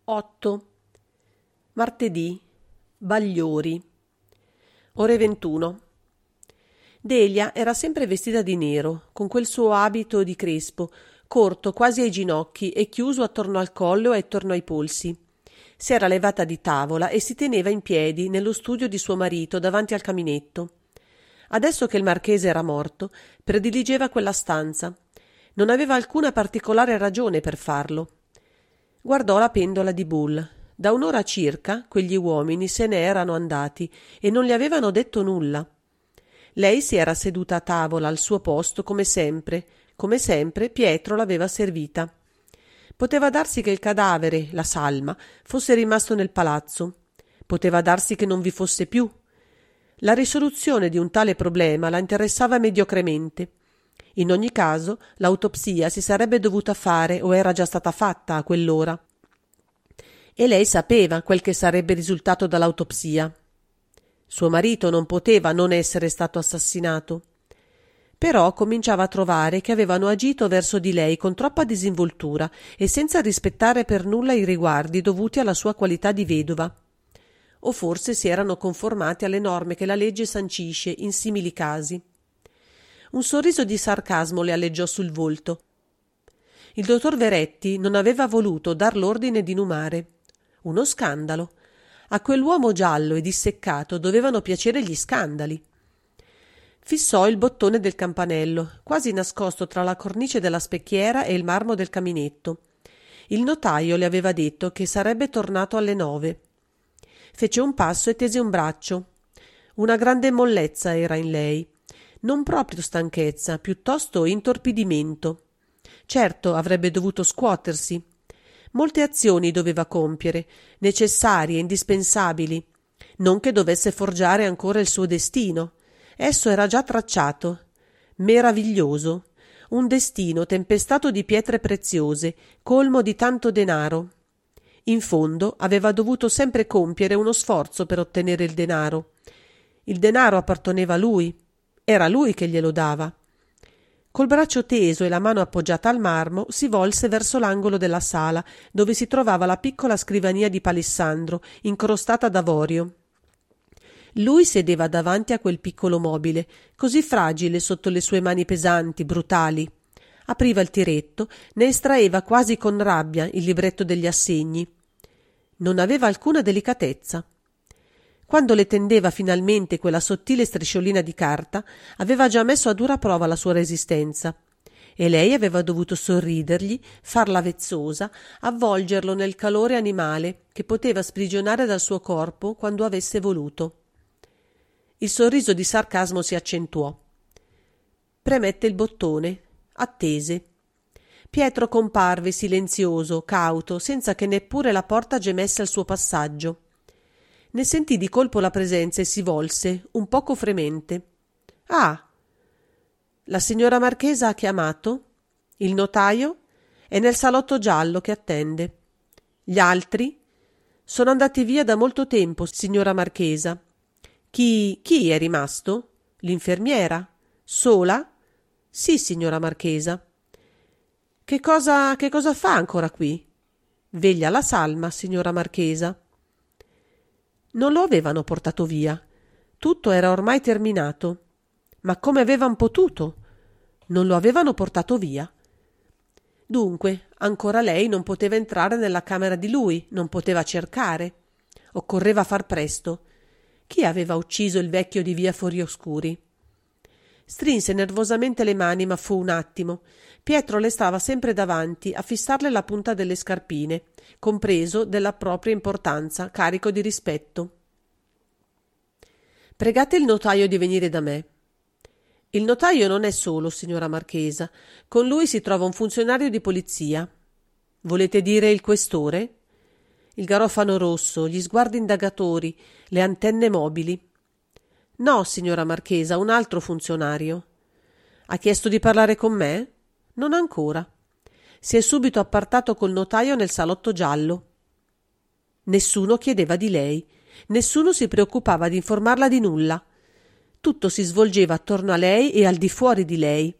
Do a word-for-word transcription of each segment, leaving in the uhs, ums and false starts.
otto. Martedì. Bagliori. Ore ventuno. Delia era sempre vestita di nero, con quel suo abito di crespo, corto quasi ai ginocchi e chiuso attorno al collo e attorno ai polsi. Si era levata di tavola e si teneva in piedi nello studio di suo marito davanti al caminetto. Adesso che il marchese era morto, prediligeva quella stanza. Non aveva alcuna particolare ragione per farlo. Guardò la pendola di Bull. Da un'ora circa quegli uomini se ne erano andati e non gli avevano detto nulla. Lei si era seduta a tavola al suo posto come sempre. Come sempre Pietro l'aveva servita. Poteva darsi che il cadavere, la salma, fosse rimasto nel palazzo. Poteva darsi che non vi fosse più. La risoluzione di un tale problema la interessava mediocremente. In ogni caso, l'autopsia si sarebbe dovuta fare o era già stata fatta a quell'ora. E lei sapeva quel che sarebbe risultato dall'autopsia. Suo marito non poteva non essere stato assassinato. Però cominciava a trovare che avevano agito verso di lei con troppa disinvoltura e senza rispettare per nulla i riguardi dovuti alla sua qualità di vedova. O forse si erano conformati alle norme che la legge sancisce in simili casi. Un sorriso di sarcasmo le alleggiò sul volto. Il dottor Veretti non aveva voluto dar l'ordine di inumare. Uno scandalo. A quell'uomo giallo e disseccato dovevano piacere gli scandali. Fissò il bottone del campanello, quasi nascosto tra la cornice della specchiera e il marmo del caminetto. Il notaio le aveva detto che sarebbe tornato alle nove. Fece un passo e tese un braccio. Una grande mollezza era in lei. Non proprio stanchezza, piuttosto intorpidimento. Certo, avrebbe dovuto scuotersi. Molte azioni doveva compiere, necessarie, indispensabili. Non che dovesse forgiare ancora il suo destino. Esso era già tracciato. Meraviglioso. Un destino tempestato di pietre preziose, colmo di tanto denaro. In fondo aveva dovuto sempre compiere uno sforzo per ottenere il denaro. Il denaro apparteneva a lui. Era lui che glielo dava. Col braccio teso e la mano appoggiata al marmo si volse verso l'angolo della sala, dove si trovava la piccola scrivania di Palissandro, incrostata d'avorio. Lui sedeva davanti a quel piccolo mobile, così fragile sotto le sue mani pesanti, brutali. Apriva il tiretto, ne estraeva quasi con rabbia il libretto degli assegni. Non aveva alcuna delicatezza. Quando le tendeva finalmente quella sottile strisciolina di carta, aveva già messo a dura prova la sua resistenza. E lei aveva dovuto sorridergli, farla vezzosa, avvolgerlo nel calore animale che poteva sprigionare dal suo corpo quando avesse voluto. Il sorriso di sarcasmo si accentuò. Premette il bottone, attese. Pietro comparve silenzioso, cauto, senza che neppure la porta gemesse al suo passaggio. Ne sentì di colpo la presenza e si volse, un poco fremente. «Ah! La signora Marchesa ha chiamato? Il notaio? È nel salotto giallo che attende. Gli altri? Sono andati via da molto tempo, signora Marchesa. Chi, chi è rimasto? L'infermiera? Sola? Sì, signora Marchesa. Che cosa, che cosa fa ancora qui? Veglia la salma, signora Marchesa. Non lo avevano portato via. Tutto era ormai terminato. Ma come avevan potuto? Non lo avevano portato via. Dunque, ancora lei non poteva entrare nella camera di lui, non poteva cercare. Occorreva far presto. Chi aveva ucciso il vecchio di via Forioscuri? Strinse nervosamente le mani, ma fu un attimo. Pietro le stava sempre davanti a fissarle la punta delle scarpine, compreso della propria importanza, carico di rispetto. Pregate il notaio di venire da me. Il notaio non è solo, signora Marchesa. Con lui si trova un funzionario di polizia. Volete dire il questore? Il garofano rosso, gli sguardi indagatori, le antenne mobili. No, signora Marchesa, un altro funzionario. Ha chiesto di parlare con me? Non ancora. Si è subito appartato col notaio nel salotto giallo. Nessuno chiedeva di lei, nessuno si preoccupava di informarla di nulla. Tutto si svolgeva attorno a lei e al di fuori di lei.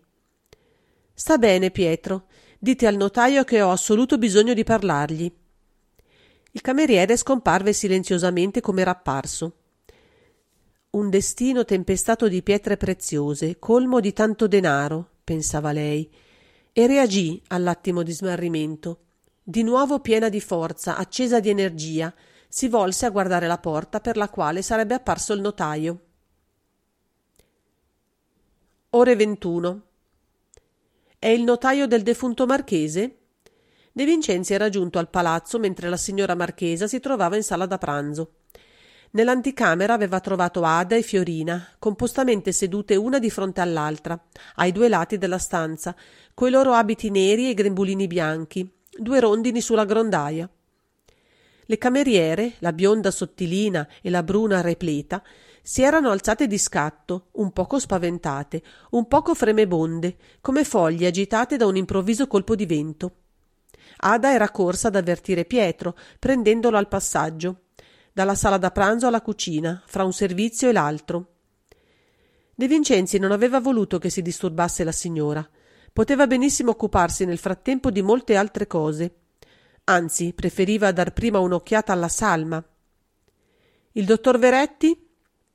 Sta bene, Pietro. Dite al notaio che ho assoluto bisogno di parlargli. Il cameriere scomparve silenziosamente come era apparso. Un destino tempestato di pietre preziose, colmo di tanto denaro, pensava lei, e reagì all'attimo di smarrimento. Di nuovo piena di forza, accesa di energia, si volse a guardare la porta per la quale sarebbe apparso il notaio. Ore ventuno. È il notaio del defunto marchese? De Vincenzi era giunto al palazzo mentre la signora marchesa si trovava in sala da pranzo. Nell'anticamera aveva trovato Ada e Fiorina, compostamente sedute una di fronte all'altra, ai due lati della stanza, coi loro abiti neri e grembulini bianchi, due rondini sulla grondaia. Le cameriere, la bionda sottilina e la bruna repleta, si erano alzate di scatto, un poco spaventate, un poco fremebonde, come foglie agitate da un improvviso colpo di vento. Ada era corsa ad avvertire Pietro, prendendolo al passaggio, dalla sala da pranzo alla cucina, fra un servizio e l'altro. De Vincenzi non aveva voluto che si disturbasse la signora. Poteva benissimo occuparsi nel frattempo di molte altre cose. Anzi, preferiva dar prima un'occhiata alla salma. Il dottor Veretti?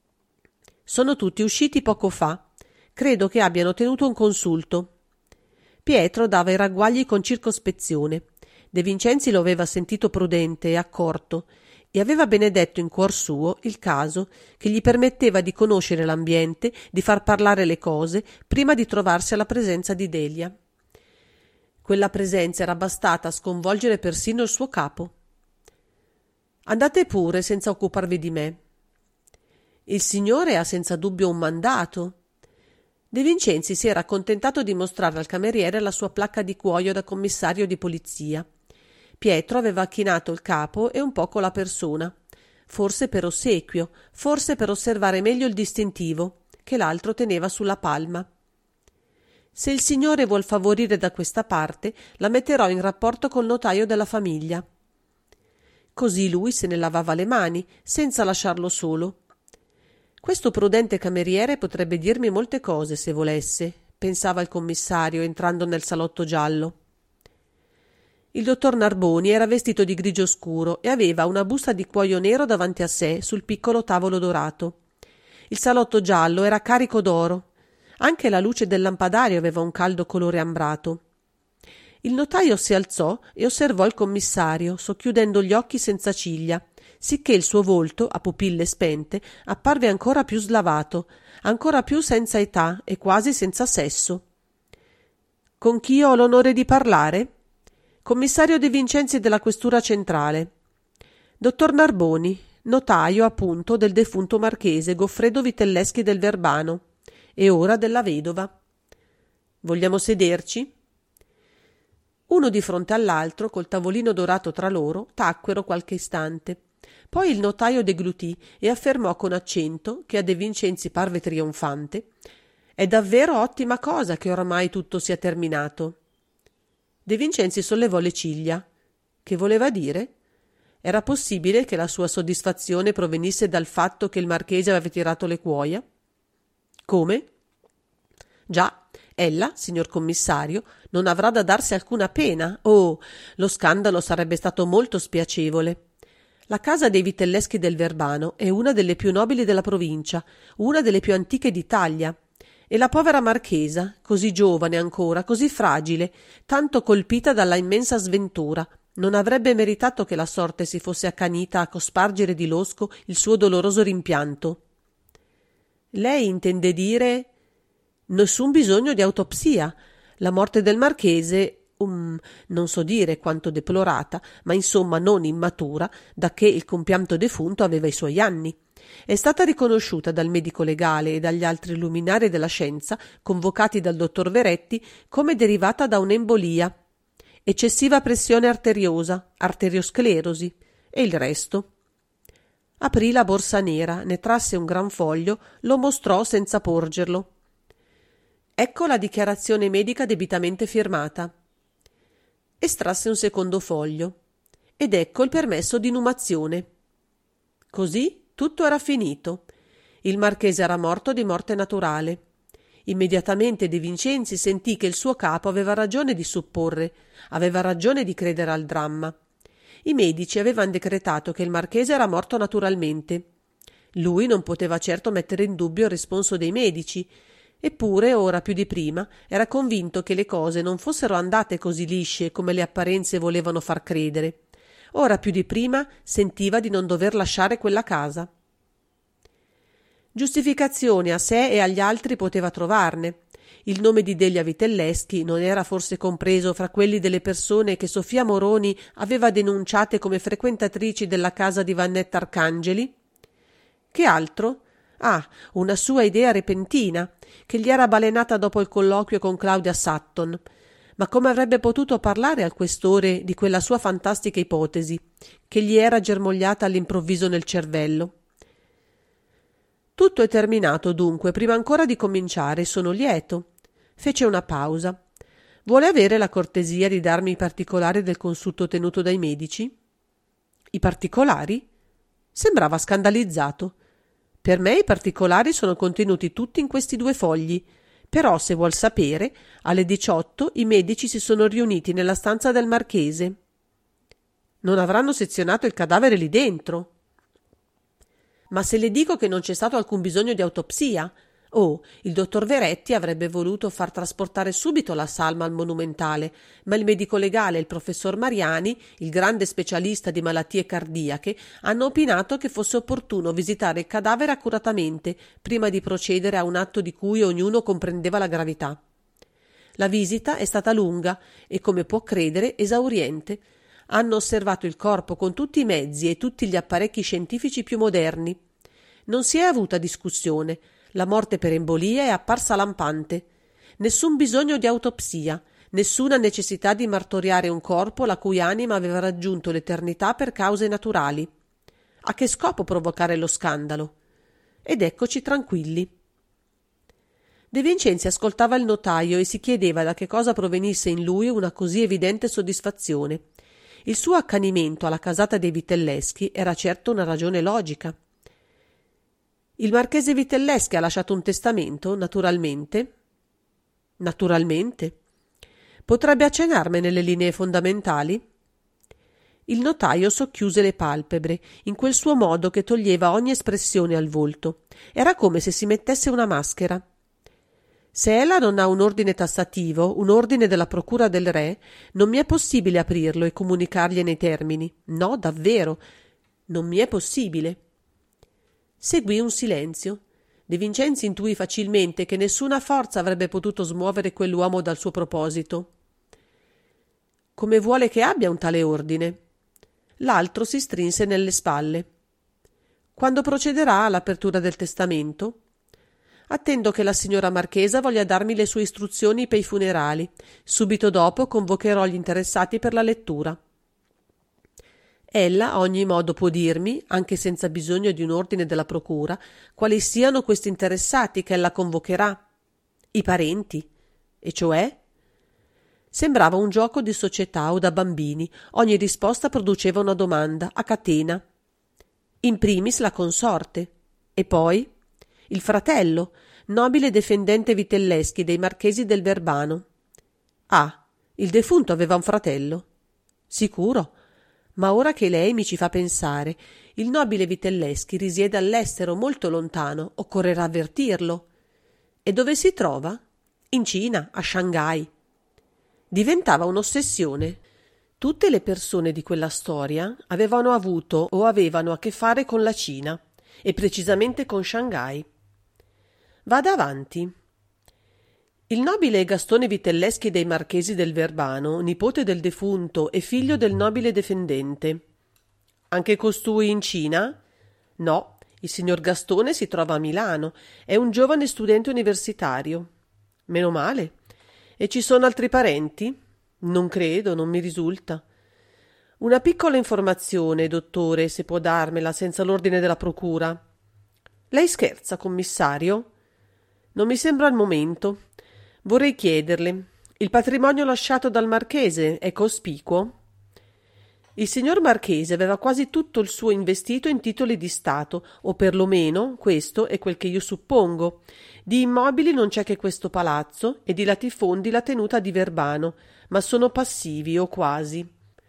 Sono tutti usciti poco fa. Credo che abbiano tenuto un consulto. Pietro dava i ragguagli con circospezione. De Vincenzi lo aveva sentito prudente e accorto, e aveva benedetto in cuor suo il caso che gli permetteva di conoscere l'ambiente, di far parlare le cose, prima di trovarsi alla presenza di Delia. Quella presenza era bastata a sconvolgere persino il suo capo. Andate pure senza occuparvi di me. Il signore ha senza dubbio un mandato. De Vincenzi si era accontentato di mostrare al cameriere la sua placca di cuoio da commissario di polizia. Pietro aveva chinato il capo e un poco la persona, forse per ossequio, forse per osservare meglio il distintivo, che l'altro teneva sulla palma. Se il signore vuol favorire da questa parte, la metterò in rapporto col notaio della famiglia. Così lui se ne lavava le mani, senza lasciarlo solo. Questo prudente cameriere potrebbe dirmi molte cose se volesse, pensava il commissario entrando nel salotto giallo. Il dottor Narboni era vestito di grigio scuro e aveva una busta di cuoio nero davanti a sé sul piccolo tavolo dorato. Il salotto giallo era carico d'oro. Anche la luce del lampadario aveva un caldo colore ambrato. Il notaio si alzò e osservò il commissario, socchiudendo gli occhi senza ciglia, sicché il suo volto, a pupille spente, apparve ancora più slavato, ancora più senza età e quasi senza sesso. «Con chi ho l'onore di parlare?» «Commissario De Vincenzi della Questura Centrale. Dottor Narboni, notaio, appunto, del defunto marchese Goffredo Vitelleschi del Verbano, e ora della vedova. Vogliamo sederci?» Uno di fronte all'altro, col tavolino dorato tra loro, tacquero qualche istante. Poi il notaio deglutì e affermò con accento, che a De Vincenzi parve trionfante: «È davvero ottima cosa che oramai tutto sia terminato». De Vincenzi sollevò le ciglia. Che voleva dire? Era possibile che la sua soddisfazione provenisse dal fatto che il marchese aveva tirato le cuoia? Come? Già, ella, signor commissario, non avrà da darsi alcuna pena. Oh, lo scandalo sarebbe stato molto spiacevole. La casa dei Vitelleschi del Verbano è una delle più nobili della provincia, una delle più antiche d'Italia. E la povera marchesa, così giovane ancora, così fragile, tanto colpita dalla immensa sventura, non avrebbe meritato che la sorte si fosse accanita a cospargere di losco il suo doloroso rimpianto. Lei intende dire? Nessun bisogno di autopsia. La morte del marchese, um, non so dire quanto deplorata, ma insomma non immatura, dacché il compianto defunto aveva i suoi anni. È stata riconosciuta dal medico legale e dagli altri luminari della scienza, convocati dal dottor Veretti, come derivata da un'embolia, eccessiva pressione arteriosa, arteriosclerosi e il resto. Aprì la borsa nera, ne trasse un gran foglio, lo mostrò senza porgerlo. Ecco la dichiarazione medica debitamente firmata. Estrasse un secondo foglio. Ed ecco il permesso di inumazione. Così tutto era finito. Il marchese era morto di morte naturale. Immediatamente De Vincenzi sentì che il suo capo aveva ragione di supporre, aveva ragione di credere al dramma. I medici avevano decretato che il marchese era morto naturalmente. Lui non poteva certo mettere in dubbio il responso dei medici, eppure ora più di prima era convinto che le cose non fossero andate così lisce come le apparenze volevano far credere. Ora più di prima sentiva di non dover lasciare quella casa. Giustificazioni a sé e agli altri poteva trovarne. Il nome di Delia Vitelleschi non era forse compreso fra quelli delle persone che Sofia Moroni aveva denunciate come frequentatrici della casa di Vannetta Arcangeli? Che altro? Ah, una sua idea repentina, che gli era balenata dopo il colloquio con Claudia Sutton. Ma come avrebbe potuto parlare al questore di quella sua fantastica ipotesi, che gli era germogliata all'improvviso nel cervello? Tutto è terminato dunque, prima ancora di cominciare, sono lieto. Fece una pausa. Vuole avere la cortesia di darmi i particolari del consulto tenuto dai medici? I particolari? Sembrava scandalizzato. Per me i particolari sono contenuti tutti in questi due fogli, però se vuol sapere, alle diciotto i medici si sono riuniti nella stanza del marchese. Non avranno sezionato il cadavere lì dentro? Ma se le dico che non c'è stato alcun bisogno di autopsia? Oh, il dottor Veretti avrebbe voluto far trasportare subito la salma al monumentale, ma il medico legale e il professor Mariani, il grande specialista di malattie cardiache, hanno opinato che fosse opportuno visitare il cadavere accuratamente prima di procedere a un atto di cui ognuno comprendeva la gravità. La visita è stata lunga e, come può credere, esauriente. Hanno osservato il corpo con tutti i mezzi e tutti gli apparecchi scientifici più moderni. Non si è avuta discussione. La morte per embolia è apparsa lampante. Nessun bisogno di autopsia, nessuna necessità di martoriare un corpo la cui anima aveva raggiunto l'eternità per cause naturali. A che scopo provocare lo scandalo? Ed eccoci tranquilli. De Vincenzi ascoltava il notaio e si chiedeva da che cosa provenisse in lui una così evidente soddisfazione. Il suo accanimento alla casata dei Vitelleschi era certo una ragione logica. Il marchese Vitelleschi ha lasciato un testamento, naturalmente. Naturalmente. Potrebbe accennarmene le linee fondamentali? Il notaio socchiuse le palpebre, in quel suo modo che toglieva ogni espressione al volto. Era come se si mettesse una maschera. Se ella non ha un ordine tassativo, un ordine della procura del re, non mi è possibile aprirlo e comunicargliene i termini. No, davvero, non mi è possibile. Seguì un silenzio. De Vincenzi intuì facilmente che nessuna forza avrebbe potuto smuovere quell'uomo dal suo proposito. Come vuole che abbia un tale ordine? L'altro si strinse nelle spalle. Quando procederà all'apertura del testamento? Attendo che la signora marchesa voglia darmi le sue istruzioni per i funerali. Subito dopo convocherò gli interessati per la lettura. Ella a ogni modo può dirmi, anche senza bisogno di un ordine della procura, quali siano questi interessati che ella convocherà. I parenti. E cioè? Sembrava un gioco di società o da bambini. Ogni risposta produceva una domanda, a catena. In primis la consorte. E poi? Il fratello, nobile defendente Vitelleschi dei marchesi del Verbano. Ah, il defunto aveva un fratello? Sicuro. Ma ora che lei mi ci fa pensare, il nobile Vitelleschi risiede all'estero, molto lontano, occorrerà avvertirlo. E dove si trova? In Cina, a Shanghai. Diventava un'ossessione. Tutte le persone di quella storia avevano avuto o avevano a che fare con la Cina, e precisamente con Shanghai. Vada avanti. Il nobile Gastone Vitelleschi dei marchesi del Verbano, nipote del defunto e figlio del nobile defendente. Anche costui in Cina? No, il signor Gastone si trova a Milano, è un giovane studente universitario. Meno male. E ci sono altri parenti? Non credo, non mi risulta. Una piccola informazione, dottore, se può darmela senza l'ordine della procura. Lei scherza, commissario? Non mi sembra al momento. Vorrei chiederle, il patrimonio lasciato dal marchese è cospicuo? Il signor marchese aveva quasi tutto il suo investito in titoli di Stato, o perlomeno, questo è quel che io suppongo. Di immobili non c'è che questo palazzo e di latifondi la tenuta di Verbano, ma sono passivi o quasi.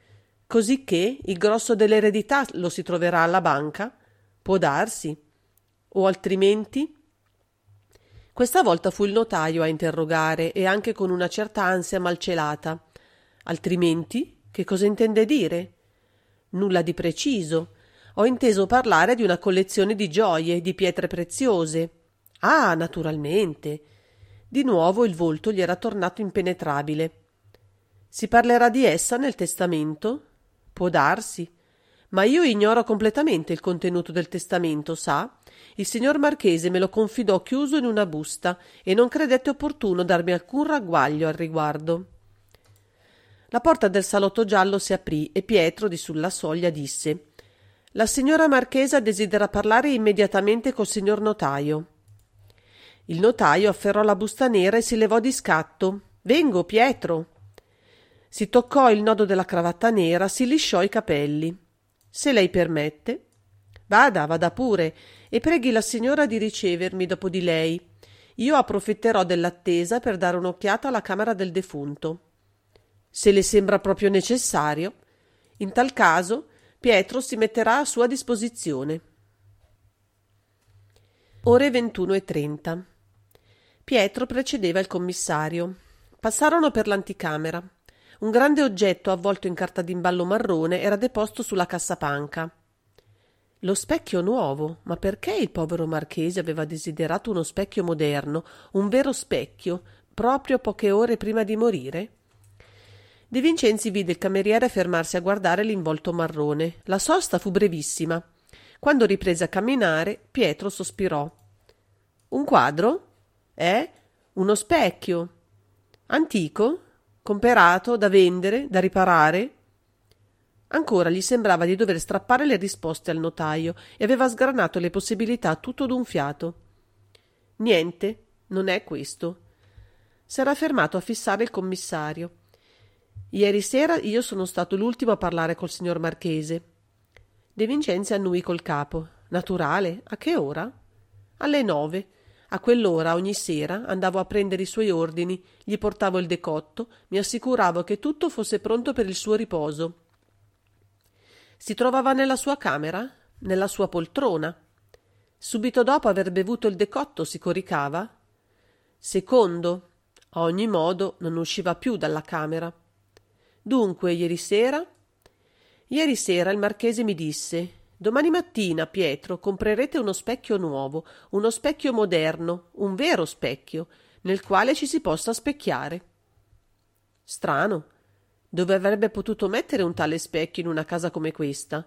Cosicché il grosso dell'eredità lo si troverà alla banca? Può darsi. O altrimenti? Questa volta fu il notaio a interrogare, e anche con una certa ansia malcelata. Altrimenti? Che cosa intende dire? Nulla di preciso. Ho inteso parlare di una collezione di gioie, di pietre preziose. Ah, naturalmente. Di nuovo il volto gli era tornato impenetrabile. Si parlerà di essa nel testamento? Può darsi. Ma io ignoro completamente il contenuto del testamento, sa? Il signor Marchese me lo confidò chiuso in una busta e non credette opportuno darmi alcun ragguaglio al riguardo. La porta del salotto giallo si aprì e Pietro, di sulla soglia, disse: «La signora Marchesa desidera parlare immediatamente col signor notaio». Il notaio afferrò la busta nera e si levò di scatto. «Vengo, Pietro». Si toccò il nodo della cravatta nera, si lisciò i capelli. «Se lei permette». «Vada, vada pure, e preghi la signora di ricevermi dopo di lei. Io approfitterò dell'attesa per dare un'occhiata alla camera del defunto». «Se le sembra proprio necessario. In tal caso Pietro si metterà a sua disposizione». Ore ventuno e trenta. Pietro precedeva il commissario. Passarono per l'anticamera. Un grande oggetto avvolto in carta d'imballo marrone era deposto sulla cassapanca. Lo specchio nuovo. Ma perché il povero marchese aveva desiderato uno specchio moderno, un vero specchio, proprio poche ore prima di morire? De Vincenzi vide il cameriere fermarsi a guardare l'involto marrone. La sosta fu brevissima. Quando riprese a camminare, Pietro sospirò. «Un quadro? Eh? Uno specchio? Antico? Comperato? Da vendere? Da riparare?» Ancora gli sembrava di dover strappare le risposte al notaio e aveva sgranato le possibilità tutto d'un fiato. «Niente, non è questo». S'era fermato a fissare il commissario. «Ieri sera io sono stato l'ultimo a parlare col signor Marchese». De Vincenzi annuì col capo. «Naturale. A che ora?» «Alle nove. A quell'ora ogni sera andavo a prendere i suoi ordini, gli portavo il decotto, mi assicuravo che tutto fosse pronto per il suo riposo». «Si trovava nella sua camera? Nella sua poltrona?» «Subito dopo aver bevuto il decotto si coricava?» «Secondo. A ogni modo non usciva più dalla camera». «Dunque, ieri sera?» «Ieri sera il marchese mi disse: domani mattina, Pietro, comprerete uno specchio nuovo, uno specchio moderno, un vero specchio, nel quale ci si possa specchiare». Strano. Dove avrebbe potuto mettere un tale specchio in una casa come questa?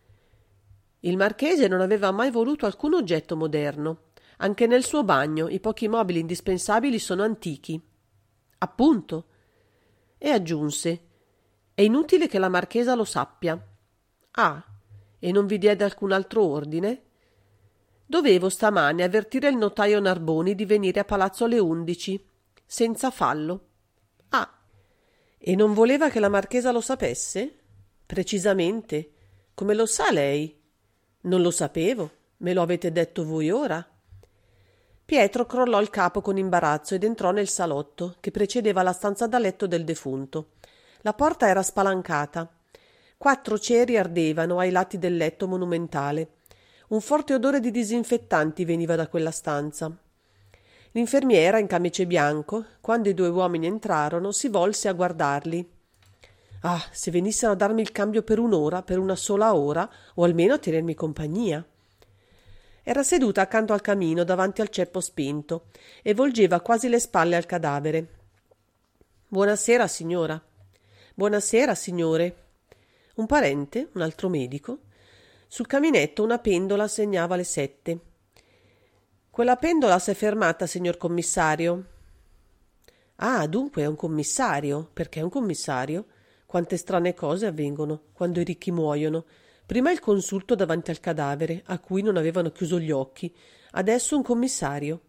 Il marchese non aveva mai voluto alcun oggetto moderno. Anche nel suo bagno i pochi mobili indispensabili sono antichi. Appunto. E aggiunse: «È inutile che la marchesa lo sappia». «Ah, e non vi diede alcun altro ordine?» «Dovevo stamane avvertire il notaio Narboni di venire a palazzo alle undici, senza fallo». «Ah, e non voleva che la marchesa lo sapesse?» «Precisamente. Come lo sa lei?» «Non lo sapevo. Me lo avete detto voi ora?» Pietro crollò il capo con imbarazzo ed entrò nel salotto, che precedeva la stanza da letto del defunto. La porta era spalancata. Quattro ceri ardevano ai lati del letto monumentale. Un forte odore di disinfettanti veniva da quella stanza. L'infermiera, in camice bianco, quando i due uomini entrarono, si volse a guardarli. «Ah, se venissero a darmi il cambio per un'ora, per una sola ora, o almeno a tenermi compagnia!» Era seduta accanto al camino, davanti al ceppo spento, e volgeva quasi le spalle al cadavere. «Buonasera, signora». «Buonasera, signore». Un parente, un altro medico. Sul caminetto una pendola segnava le sette. «Quella pendola s'è fermata, signor commissario». «Ah, dunque è un commissario. Perché è un commissario? Quante strane cose avvengono quando i ricchi muoiono. Prima il consulto davanti al cadavere, a cui non avevano chiuso gli occhi. Adesso un commissario».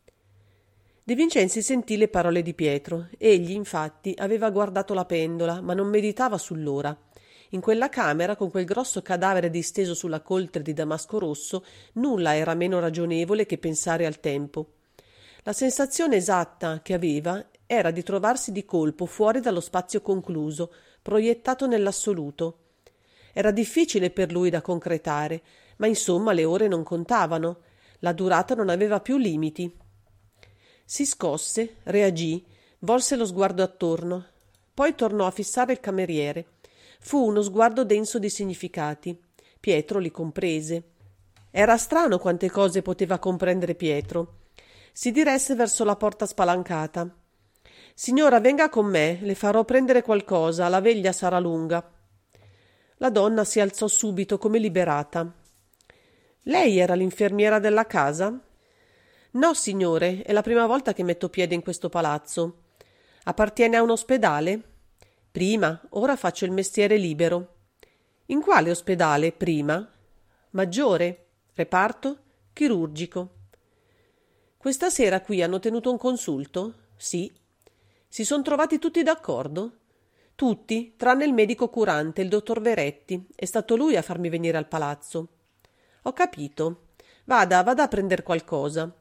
De Vincenzi sentì le parole di Pietro. Egli, infatti, aveva guardato la pendola, ma non meditava sull'ora. In quella camera, con quel grosso cadavere disteso sulla coltre di damasco rosso, nulla era meno ragionevole che pensare al tempo. La sensazione esatta che aveva era di trovarsi di colpo fuori dallo spazio concluso, proiettato nell'assoluto. Era difficile per lui da concretare, ma insomma le ore non contavano, la durata non aveva più limiti. Si scosse, reagì, volse lo sguardo attorno, poi tornò a fissare il cameriere. Fu uno sguardo denso di significati. Pietro li comprese. Era strano quante cose poteva comprendere Pietro. Si diresse verso la porta spalancata. «Signora, venga con me, le farò prendere qualcosa, la veglia sarà lunga». La donna si alzò subito come liberata. «Lei era l'infermiera della casa?» «No, signore, è la prima volta che metto piede in questo palazzo». «Appartiene a un ospedale?» «Prima, ora faccio il mestiere libero». «In quale ospedale, prima?» «Maggiore. Reparto? Chirurgico». «Questa sera qui hanno tenuto un consulto?» «Sì». «Si son trovati tutti d'accordo?» «Tutti, tranne il medico curante, il dottor Veretti. È stato lui a farmi venire al palazzo». «Ho capito. Vada, vada a prender qualcosa».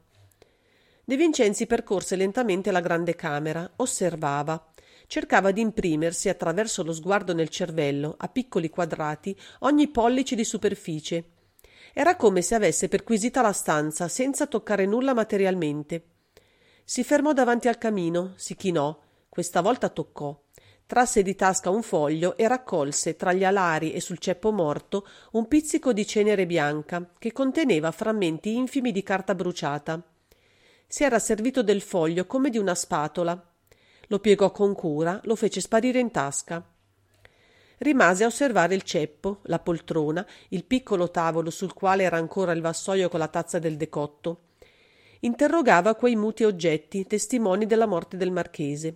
De Vincenzi percorse lentamente la grande camera, osservava, cercava di imprimersi attraverso lo sguardo nel cervello, a piccoli quadrati, ogni pollice di superficie. Era come se avesse perquisita la stanza senza toccare nulla materialmente. Si fermò davanti al camino, si chinò, questa volta toccò, trasse di tasca un foglio e raccolse tra gli alari e sul ceppo morto un pizzico di cenere bianca che conteneva frammenti infimi di carta bruciata. Si era servito del foglio come di una spatola. Lo piegò con cura, lo fece sparire in tasca. Rimase a osservare il ceppo, la poltrona, il piccolo tavolo sul quale era ancora il vassoio con la tazza del decotto. Interrogava quei muti oggetti, testimoni della morte del marchese.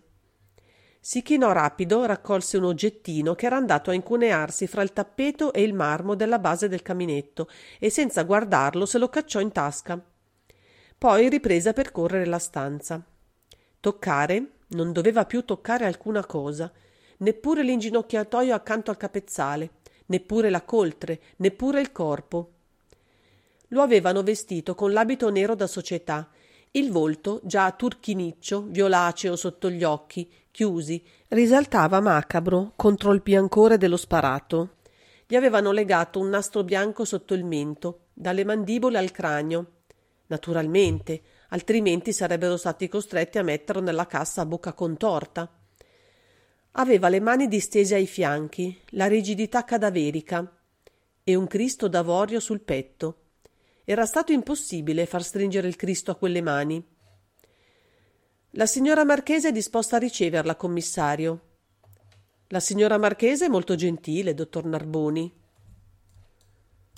Si chinò rapido, raccolse un oggettino che era andato a incunearsi fra il tappeto e il marmo della base del caminetto e senza guardarlo se lo cacciò in tasca. Poi riprese a percorrere la stanza. Toccare? Non doveva più toccare alcuna cosa, neppure l'inginocchiatoio accanto al capezzale, neppure la coltre, neppure il corpo. Lo avevano vestito con l'abito nero da società, il volto, già turchiniccio, violaceo sotto gli occhi, chiusi, risaltava macabro contro il biancore dello sparato. Gli avevano legato un nastro bianco sotto il mento, dalle mandibole al cranio. Naturalmente, altrimenti sarebbero stati costretti a metterlo nella cassa a bocca contorta. Aveva le mani distese ai fianchi, la rigidità cadaverica e un Cristo d'avorio sul petto. Era stato impossibile far stringere il Cristo a quelle mani. La signora Marchese è disposta a riceverla, commissario. La signora Marchese è molto gentile, dottor Narboni.